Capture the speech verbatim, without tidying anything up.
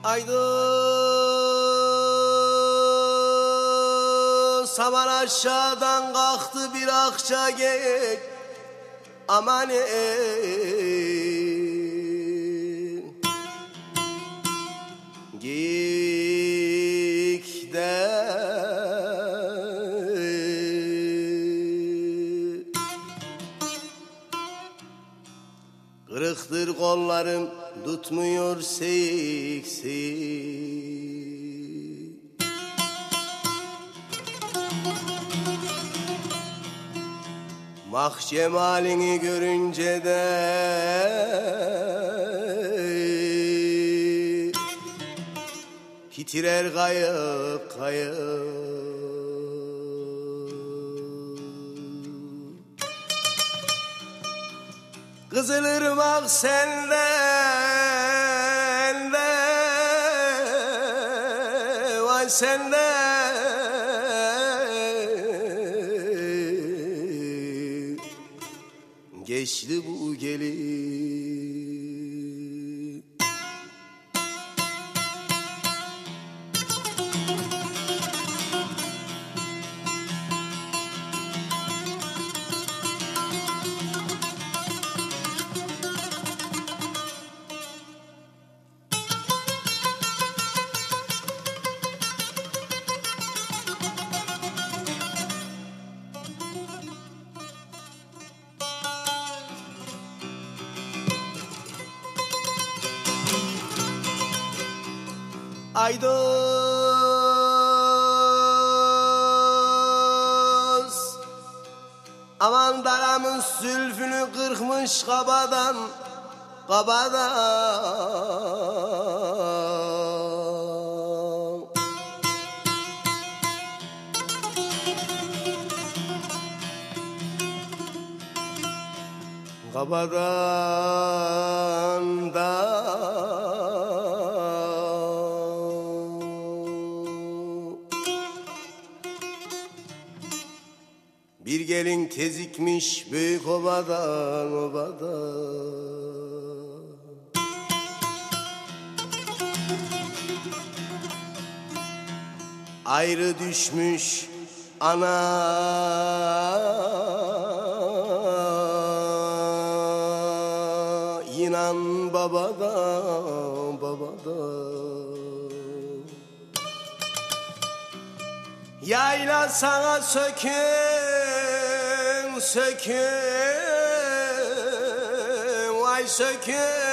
Haydi saman aşağıdan kalktı bir akça gek. Aman geyik de kırıktır kollarım tutmuyor seyik seyik. Mah cemalini görünce de titrer kayıp kayıp. Kızılırmak senden de, vay senden. Geçti bu gelin. Aydos aman daramın sülfünü kırkmış kabadan kabadan. Kabadan da bir gelin tezikmiş büyük obadan obadan. Ayrı düşmüş ana inan babadan babadan. Yayla sana sökün sökün vay sökün.